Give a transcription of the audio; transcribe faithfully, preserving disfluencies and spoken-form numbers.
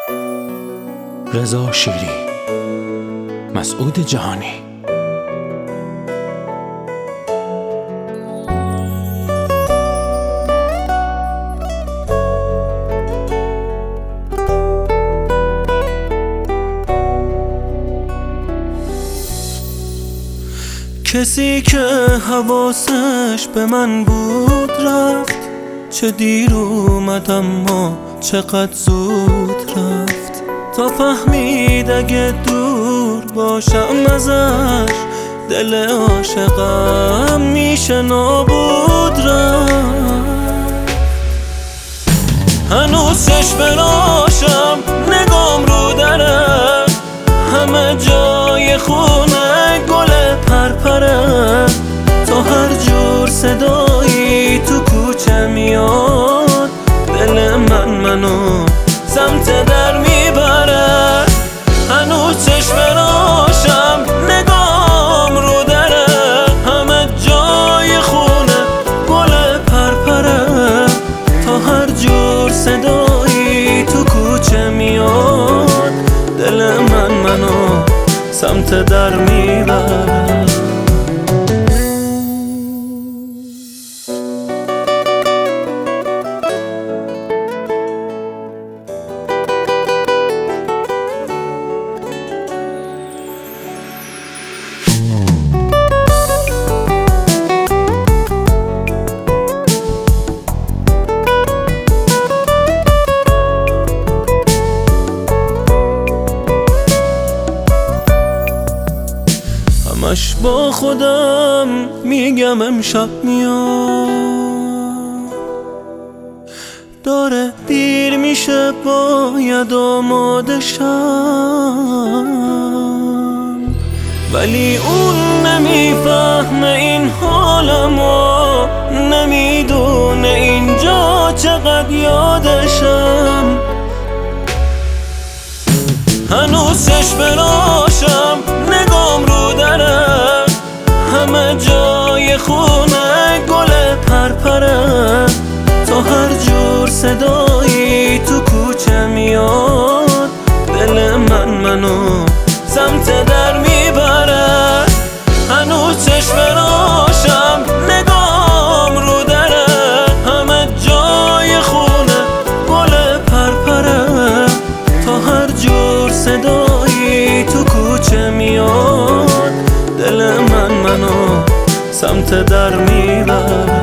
رضا شیری، مسعود جهانی. کسی که حواسش به من بود رفت، چه دیر اومد اما چقدر زود رفت. تا فهمید اگه دور باشم ازش، دل عاشقم میشه نابود رفت. هنوز چشم راشم نگام رو دره، همه جای خونه گل پرپره. تا هر جور صدایی تو کوچه میاد، دل من منو سمت در میبره. هنوز چشم راشم نگام رو دره، همه جای خونه گل پرپره. تا هر جور صدایی تو کوچه میاد، دل من منو سمت در میبره. همش با خودم میگم امشب میاد، داره دیر میشه باید آماده شم. ولی اون نمیفهمه این حالمو، نمیدونه اینجا چقدر یادشم. هنوز چشم راشم نگام رو دره، همه جای خونه گل پرپره. تا هر جور صدایی تو کوچه میاد، دل من منو سمت در میبره. هنوز چشم راشم نگام رو دره، همه جای خونه گل پرپره. تا هر جور صدایی تو کوچه میاد، دل من منو سمت در میبره.